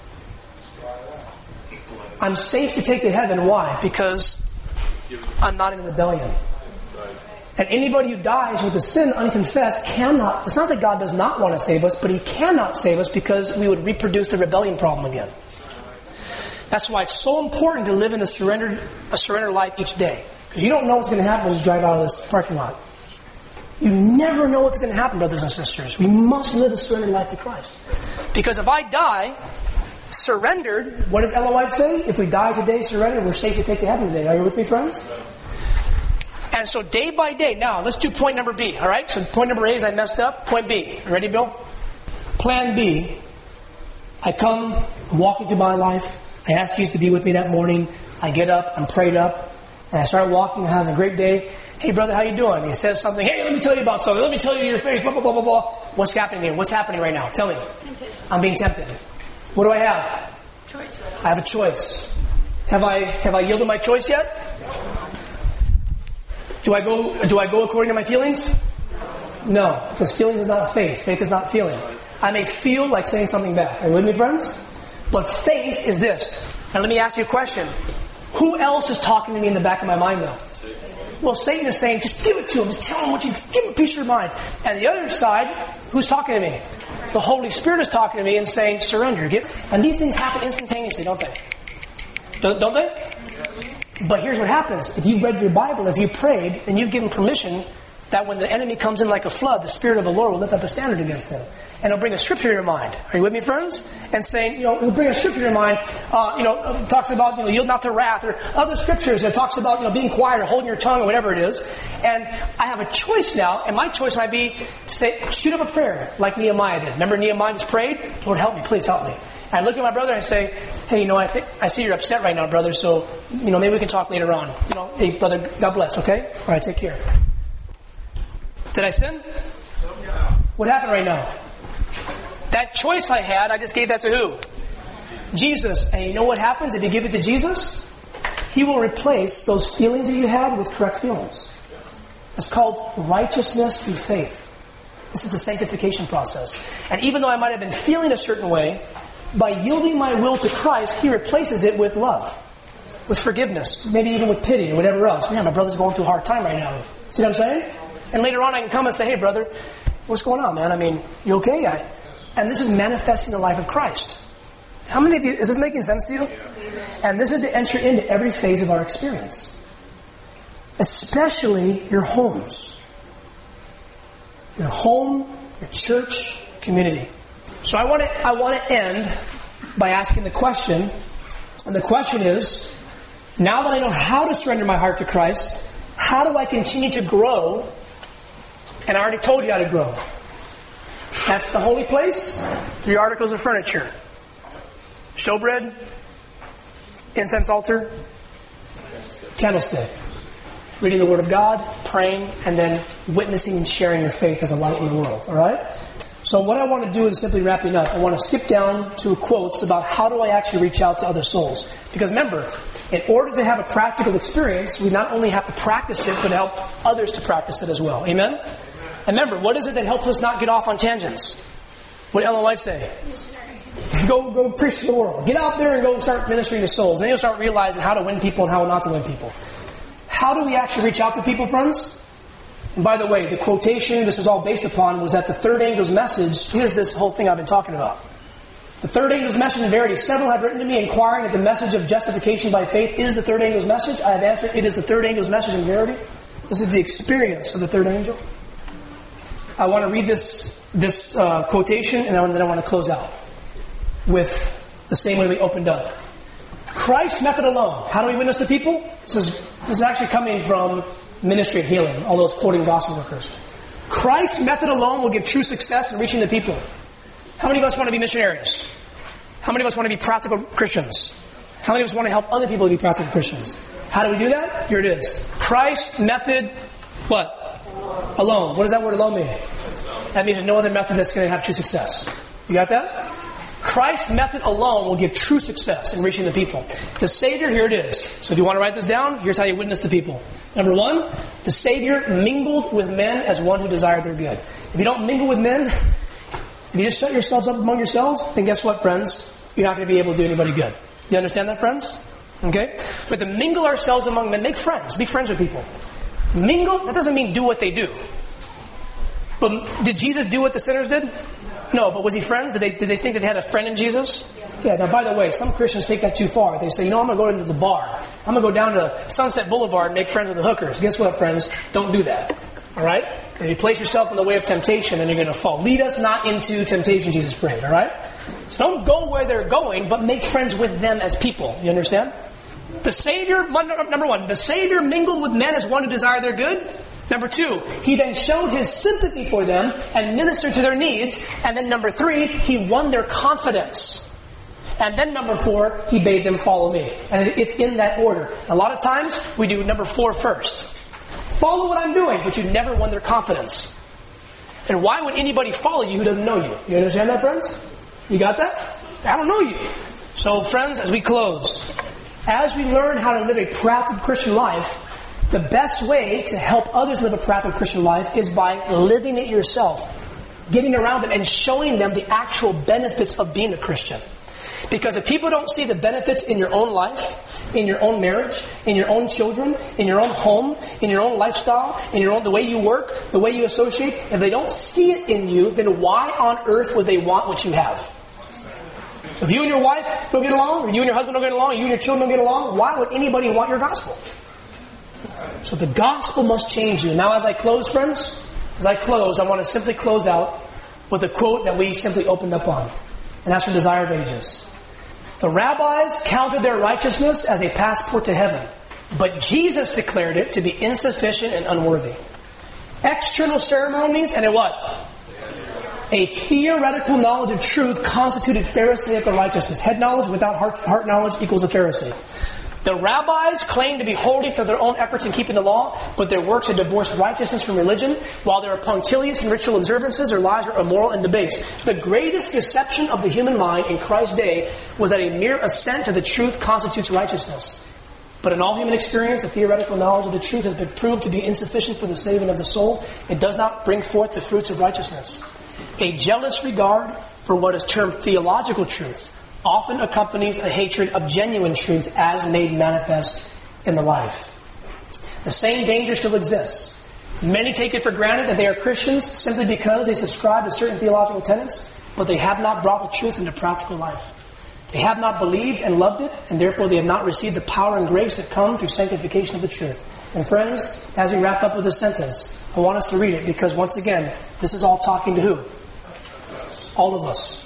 I'm safe to take to heaven. Why? Because I'm not in rebellion. And anybody who dies with a sin unconfessed cannot, it's not that God does not want to save us, but He cannot save us because we would reproduce the rebellion problem again. That's why it's so important to live in a surrendered, a surrendered life each day. Because you don't know what's going to happen when you drive out of this parking lot. You never know what's going to happen, brothers and sisters. We must live a surrendered life to Christ. Because if I die surrendered, what does Ellen White say? If we die today surrendered, we're safe to take to heaven today. Are you with me, friends? And so day by day, now let's do point number B, alright? So point number A is I messed up. Point B, you ready, Bill? Plan B, I come, I'm walking through my life. I asked Jesus to be with me that morning. I get up, I'm prayed up, and I start walking, I'm having a great day. Hey brother, how you doing? He says something, hey, let me tell you about something. Let me tell you your face, blah, blah, blah, blah, blah. What's happening here? What's happening right now? Tell me. Temptation. I'm being tempted. What do I have? Choice. I have a choice. Have I have I yielded my choice yet? Do I go do I go according to my feelings? No, because feelings is not faith. Faith is not feeling. I may feel like saying something back. Are you with me, friends? But faith is this. And let me ask you a question. Who else is talking to me in the back of my mind, though? Well, Satan is saying, just give it to him. Just tell him what you... Give him a piece of your mind. And the other side, who's talking to me? The Holy Spirit is talking to me and saying, surrender. Give. And these things happen instantaneously, don't they? Don't, don't they? But here's what happens. If you've read your Bible, if you prayed, then you've given permission that when the enemy comes in like a flood, the Spirit of the Lord will lift up a standard against him. And he'll bring a scripture to your mind. Are you with me, friends? And saying, you know, he'll bring a scripture to your mind, uh, you know, uh, talks about, you know, yield not to wrath, or other scriptures that talks about, you know, being quiet or holding your tongue or whatever it is. And I have a choice now, and my choice might be to say, shoot up a prayer like Nehemiah did. Remember Nehemiah just prayed? Lord, help me, please help me. And I look at my brother and I say, hey, you know, I think I see you're upset right now, brother, so, you know, maybe we can talk later on. You know, hey, brother, God bless, okay? All right, take care. Did I sin? What happened right now? That choice I had, I just gave that to who? Jesus. And you know what happens if you give it to Jesus? He will replace those feelings that you had with correct feelings. It's called righteousness through faith. This is the sanctification process. And even though I might have been feeling a certain way, by yielding my will to Christ, He replaces it with love, with forgiveness, maybe even with pity or whatever else. Man, my brother's going through a hard time right now. See what I'm saying? And later on I can come and say, hey brother, what's going on, man? I mean, you okay? I, and this is manifesting the life of Christ. How many of you, is this making sense to you? And this is to enter into every phase of our experience. Especially your homes. Your home, your church, community. So I want to I want to end by asking the question, and the question is, now that I know how to surrender my heart to Christ, how do I continue to grow? And I already told you how to grow. That's the holy place, three articles of furniture. Showbread, incense altar, candlestick. Reading the Word of God, praying, and then witnessing and sharing your faith as a light in the world. Alright? So what I want to do is simply wrapping up. I want to skip down to quotes about how do I actually reach out to other souls. Because remember, in order to have a practical experience, we not only have to practice it, but help others to practice it as well. Amen? And remember, what is it that helps us not get off on tangents? What did Ellen White say? Go go preach to the world. Get out there and go start ministering to souls. And then you'll start realizing how to win people and how not to win people. How do we actually reach out to people, friends? And by the way, the quotation this was all based upon was that the third angel's message is this whole thing I've been talking about. The third angel's message in verity. Several have written to me inquiring if the message of justification by faith is the third angel's message. I have answered, it is the third angel's message in verity. This is the experience of the third angel. I want to read this this uh, quotation, and then I want to close out with the same way we opened up. Christ's method alone. How do we witness to people? This is, this is actually coming from Ministry of Healing, all those quoting gospel workers. Christ's method alone will give true success in reaching the people. How many of us want to be missionaries? How many of us want to be practical Christians? How many of us want to help other people to be practical Christians? How do we do that? Here it is. Christ's method, what? Alone. What does that word alone mean? That means there's no other method that's going to have true success. You got that? Christ's method alone will give true success in reaching the people. The Savior, here it is. So if you want to write this down, here's how you witness to people. Number one, the Savior mingled with men as one who desired their good. If you don't mingle with men, if you just shut yourselves up among yourselves, then guess what, friends? You're not going to be able to do anybody good. You understand that, friends? Okay? But to mingle ourselves among men, make friends. Be friends with people. Mingle, that doesn't mean do what they do. But did Jesus do what the sinners did? No, but was he friends? Did they, did they think that they had a friend in Jesus? Yeah, now by the way, some Christians take that too far. They say, you know, I'm going to go into the bar. I'm going to go down to Sunset Boulevard and make friends with the hookers. Guess what, friends? Don't do that. Alright? If you place yourself in the way of temptation, then you're going to fall. Lead us not into temptation, Jesus prayed. Alright? So don't go where they're going, but make friends with them as people. You understand? The Savior, number one, the Savior mingled with men as one who desired their good. Number two, He then showed His sympathy for them and ministered to their needs. And then number three, He won their confidence. And then number four, He bade them follow me. And it's in that order. A lot of times, we do number four first. Follow what I'm doing, but you never won their confidence. And why would anybody follow you who doesn't know you? You understand that, friends? You got that? I don't know you. So, friends, as we close, as we learn how to live a practical Christian life, the best way to help others live a practical Christian life is by living it yourself, getting around it and showing them the actual benefits of being a Christian. Because if people don't see the benefits in your own life, in your own marriage, in your own children, in your own home, in your own lifestyle, in your own the way you work, the way you associate, if they don't see it in you, then why on earth would they want what you have? So if you and your wife don't get along, or you and your husband don't get along, or you and your children don't get along, why would anybody want your gospel? So the gospel must change you. Now as I close, friends, as I close, I want to simply close out with a quote that we simply opened up on. And that's from Desire of Ages. The rabbis counted their righteousness as a passport to heaven, but Jesus declared it to be insufficient and unworthy. External ceremonies and a what? A theoretical knowledge of truth constituted Pharisaical righteousness. Head knowledge without heart, heart knowledge equals a Pharisee. The rabbis claim to be holy for their own efforts in keeping the law, but their works have divorced righteousness from religion, while they are punctilious in ritual observances, their lives are immoral and debased. The greatest deception of the human mind in Christ's day was that a mere assent to the truth constitutes righteousness. But in all human experience, a theoretical knowledge of the truth has been proved to be insufficient for the saving of the soul. It does not bring forth the fruits of righteousness. A jealous regard for what is termed theological truth often accompanies a hatred of genuine truth as made manifest in the life. The same danger still exists. Many take it for granted that they are Christians simply because they subscribe to certain theological tenets, but they have not brought the truth into practical life. They have not believed and loved it, and therefore they have not received the power and grace that come through sanctification of the truth. And friends, as we wrap up with this sentence, I want us to read it because once again, this is all talking to who? All of us.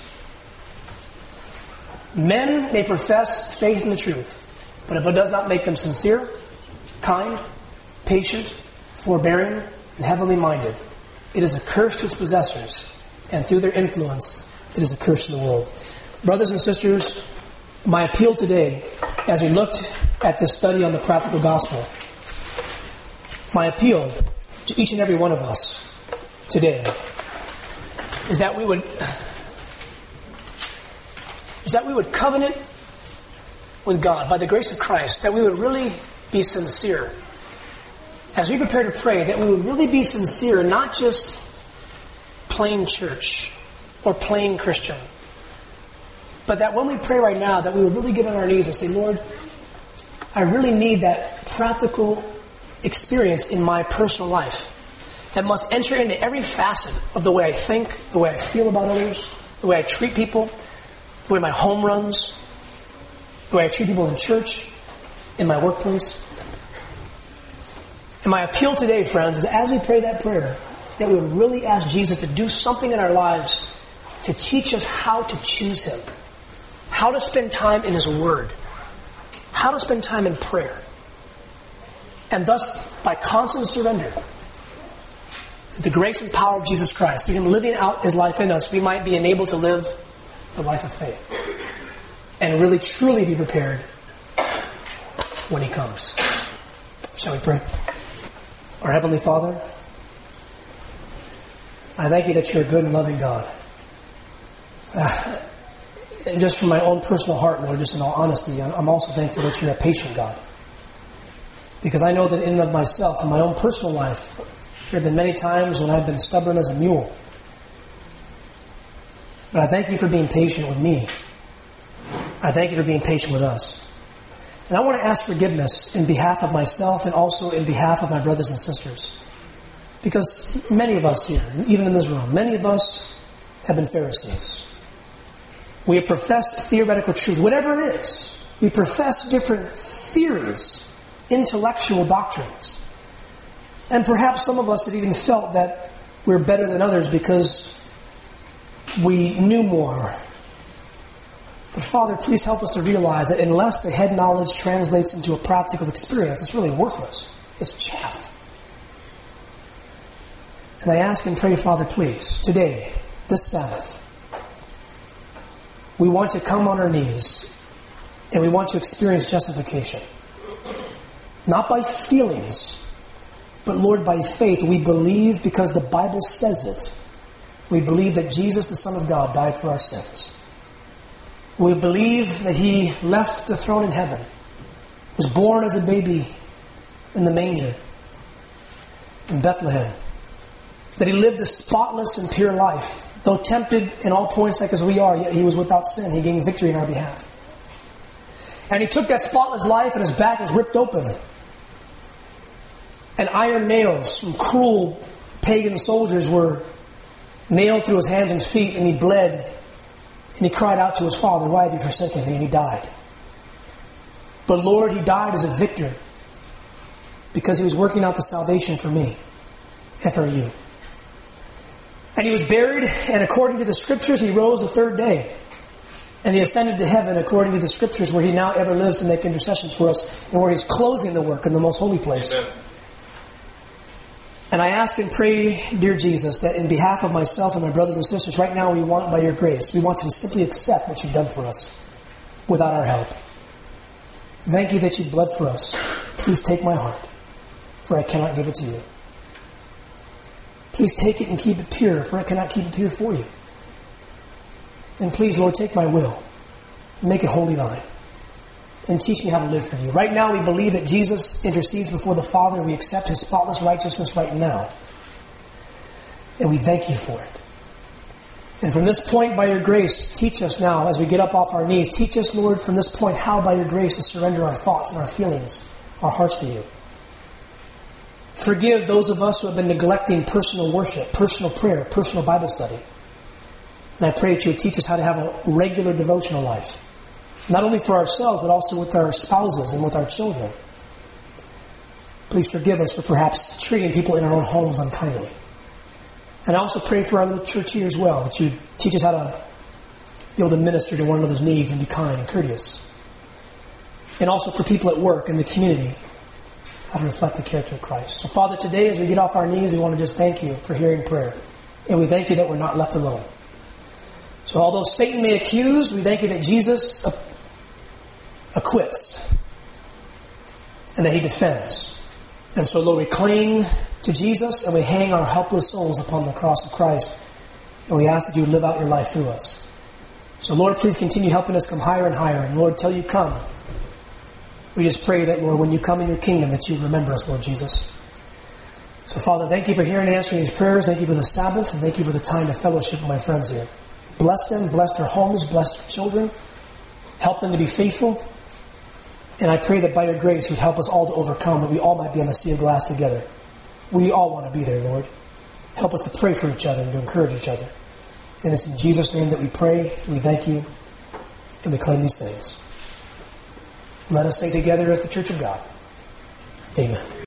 Men may profess faith in the truth, but if it does not make them sincere, kind, patient, forbearing, and heavenly minded, it is a curse to its possessors, and through their influence, it is a curse to the world. Brothers and sisters, my appeal today, as we looked at this study on the practical gospel, my appeal to each and every one of us today is that we would is that we would covenant with God by the grace of Christ, that we would really be sincere. As we prepare to pray, that we would really be sincere, not just plain church or plain Christian, but that when we pray right now, that we would really get on our knees and say, Lord, I really need that practical experience in my personal life that must enter into every facet of the way I think, the way I feel about others, the way I treat people, the way my home runs, the way I treat people in church, in my workplace. And my appeal today, friends, is as we pray that prayer, that we would really ask Jesus to do something in our lives to teach us how to choose Him, how to spend time in His Word, how to spend time in prayer. And thus, by constant surrender to the grace and power of Jesus Christ, through Him living out His life in us, we might be enabled to live the life of faith and really truly be prepared when He comes. Shall we pray? Our Heavenly Father, I thank You that You're a good and loving God. Uh, and just from my own personal heart, Lord, just in all honesty, I'm also thankful that You're a patient God. Because I know that in and of myself, in my own personal life, there have been many times when I've been stubborn as a mule. But I thank You for being patient with me. I thank You for being patient with us. And I want to ask forgiveness in behalf of myself and also in behalf of my brothers and sisters. Because many of us here, even in this room, many of us have been Pharisees. We have professed theoretical truth, whatever it is. We profess different theories, intellectual doctrines. And perhaps some of us have even felt that we're better than others because we knew more. But Father, please help us to realize that unless the head knowledge translates into a practical experience, it's really worthless. It's chaff. And I ask and pray, Father, please, today, this Sabbath, we want to come on our knees and we want to experience justification. Not by feelings, but Lord, by faith. We believe because the Bible says it. We believe that Jesus, the Son of God, died for our sins. We believe that He left the throne in heaven, was born as a baby in the manger in Bethlehem, that He lived a spotless and pure life. Though tempted in all points like as we are, yet He was without sin. He gained victory in our behalf. And He took that spotless life and His back was ripped open. And iron nails from cruel pagan soldiers were nailed through His hands and feet, and He bled. And He cried out to His Father, "Why have You forsaken Me?" And He died. But Lord, He died as a victor because He was working out the salvation for me and for you. And He was buried, and according to the Scriptures, He rose the third day. And He ascended to heaven according to the Scriptures, where He now ever lives to make intercession for us, and where He's closing the work in the most holy place. Amen. And I ask and pray, dear Jesus, that in behalf of myself and my brothers and sisters, right now we want, by Your grace, we want to simply accept what You've done for us without our help. Thank you that you bled for us. Please take my heart, for I cannot give it to you. Please take it and keep it pure, for I cannot keep it pure for you. And please, Lord, take my will, make it wholly thine, and teach me how to live for you. Right now, we believe that Jesus intercedes before the Father, and we accept his spotless righteousness right now. And we thank you for it. And from this point, by your grace, teach us now, as we get up off our knees, teach us, Lord, from this point, how by your grace to surrender our thoughts and our feelings, our hearts to you. Forgive those of us who have been neglecting personal worship, personal prayer, personal Bible study. And I pray that you would teach us how to have a regular devotional life. Not only for ourselves, but also with our spouses and with our children. Please forgive us for perhaps treating people in our own homes unkindly. And I also pray for our little church here as well, that you teach us how to be able to minister to one another's needs and be kind and courteous. And also for people at work and the community, how to reflect the character of Christ. So Father, today as we get off our knees, we want to just thank you for hearing prayer. And we thank you that we're not left alone. So although Satan may accuse, we thank you that Jesus acquits and that he defends. And so, Lord, we cling to Jesus and we hang our helpless souls upon the cross of Christ. And we ask that you would live out your life through us. So, Lord, please continue helping us come higher and higher. And, Lord, till you come, we just pray that, Lord, when you come in your kingdom, that you remember us, Lord Jesus. So, Father, thank you for hearing and answering these prayers. Thank you for the Sabbath. And thank you for the time to fellowship with my friends here. Bless them. Bless their homes. Bless their children. Help them to be faithful. And I pray that by your grace, you'd help us all to overcome, that we all might be on the sea of glass together. We all want to be there, Lord. Help us to pray for each other and to encourage each other. And it's in Jesus' name that we pray, we thank you, and we claim these things. Let us say together as the Church of God, Amen.